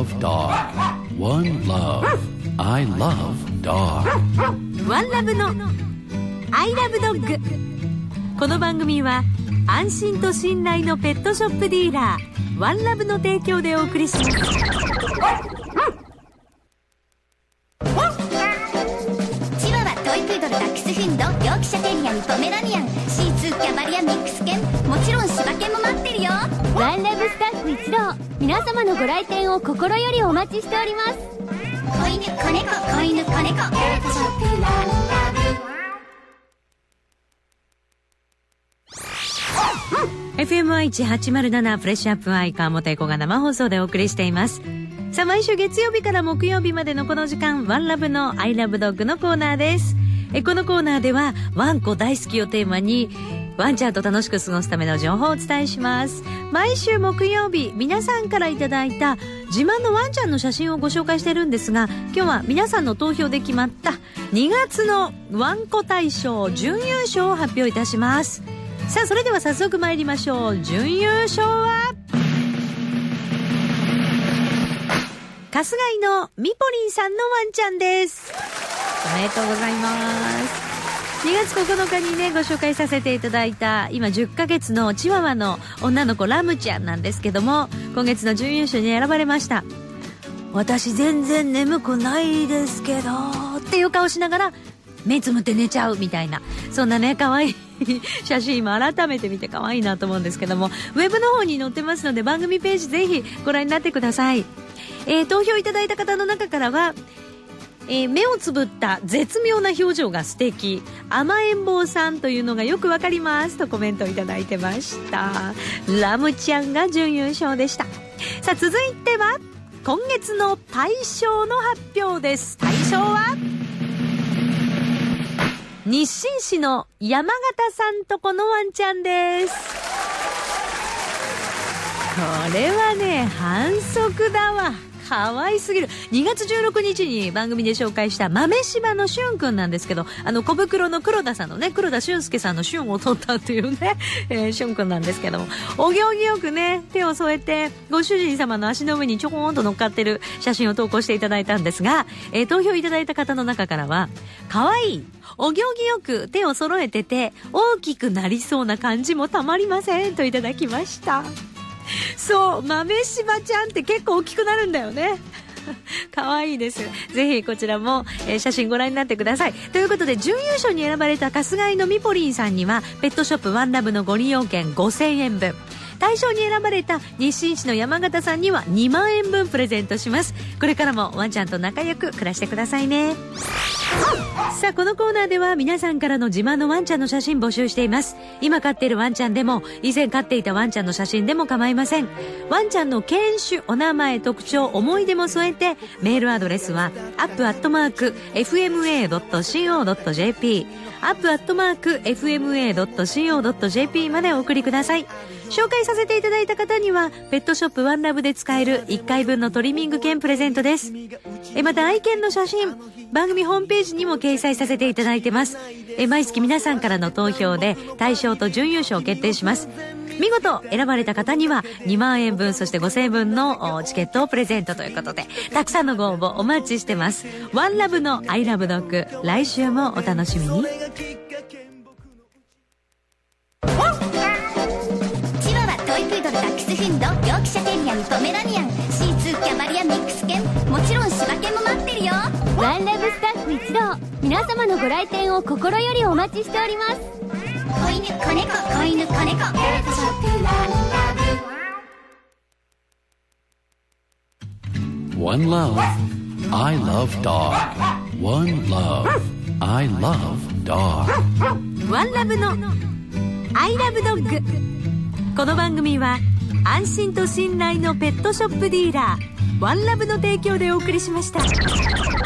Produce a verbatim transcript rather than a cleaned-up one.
love dog. One love. I love dog. ワンラブの I love dog。 この番組は安心と信頼のペットショップディーラーワンラブの提供でお送りします。 チワワ、トイプードル、ダックスフンド、ヨークシャテリアン、ポメラニアン、シーツー、キャバリア、ミックス犬、もちろん柴犬も待ってるよ。 ワンラブスタッフ一同、皆様のご来店を心よりお待ちしております。 子犬、子猫、子犬、子猫、ペットショップワンラブ。エフエムアイいちはちまるなな フレッシュアップアイ川本エコが生放送でお送りしています。さあ、毎週月曜日から木曜日までのこの時間、ワンラブの I love dog のコーナーです。えこのコーナーではワンコ大好きをテーマにワンちゃんと楽しく過ごすための情報をお伝えします。毎週木曜日、皆さんからいただいた自慢のワンちゃんの写真をご紹介してるんですが、今日は皆さんの投票で決まったにがつのワンコ大賞準優勝を発表いたします。さあ、それでは早速参りましょう。準優勝は春日井のみぽりんさんのワンちゃんです。おめでとうございます。にがつここのかにね、ご紹介させていただいた今じゅっかげつのチワワの女の子ラムちゃんなんですけども、今月の準優勝に選ばれました。私全然眠くないですけどっていう顔しながら目つむって寝ちゃうみたいな、そんなね可愛い写真今改めて見て可愛いなと思うんですけども、ウェブの方に載ってますので番組ページぜひご覧になってください。えー、投票いただいた方の中からは、えー、目をつぶった絶妙な表情が素敵、甘えん坊さんというのがよくわかりますとコメントをいただいてました。ラムちゃんが準優勝でした。さあ、続いては今月の大賞の発表です。大賞は日清市の山形さんとこのワンちゃんです。これはね反則だわ、可愛すぎる。にがつじゅうろくにちに番組で紹介した豆柴のしゅんくんなんですけど、あの小袋の黒田さんのね、黒田俊介さんのしゅんを取ったっていうね、えー、しゅんくんなんですけども、お行儀よくね手を添えてご主人様の足の上にちょこーんと乗っかってる写真を投稿していただいたんですが、えー、投票いただいた方の中からは、可愛い、お行儀よく手を揃えてて大きくなりそうな感じもたまりませんといただきました。そう、豆柴ちゃんって結構大きくなるんだよね。可愛いです。ぜひこちらも、えー、写真ご覧になってください。ということで準優勝に選ばれた春日井のみぽりんさんにはペットショップワンラブのご利用券ごせんえんぶん、大賞に選ばれた日清市の山形さんにはにまんえんぶんプレゼントします。これからもワンちゃんと仲良く暮らしてくださいね。さあ、このコーナーでは皆さんからの自慢のワンちゃんの写真募集しています。今飼っているワンちゃんでも以前飼っていたワンちゃんの写真でも構いません。ワンちゃんの犬種、お名前、特徴、思い出も添えて、メールアドレスは アップ アットマーク エフエムエー ドット シーオー ドット ジェーピー アップ アットマーク エフエムエー ドット シーオー ドット ジェーピー までお送りください。紹介させていただいた方にはペットショップワンラブで使えるいっかいぶんのトリミング券プレゼントです。えまた愛犬の写真、番組ホームページにも掲載させていただいてます。え毎月皆さんからの投票で大賞と準優勝を決定します。見事選ばれた方にはにまんえんぶん、そしてごせんえんぶんのチケットをプレゼントということで、たくさんのご応募お待ちしてます。ワンラブの I love dog、 来週もお楽しみに。 ダックスフンド、ヨークシャテリアン、ポメラニアン、シーツー、キャバリア、ミックス犬、もちろん柴犬も待ってるよ。 ワンラブスタッフ一同、皆様のご来店を心よりお待ちしております。 子犬、子猫、子犬、子猫、ペットショップワンラブ。 One love. I love dog. One love. I love dog. ワンラブの I love dog。この番組は安心と信頼のペットショップディーラーワンラブの提供でお送りしました。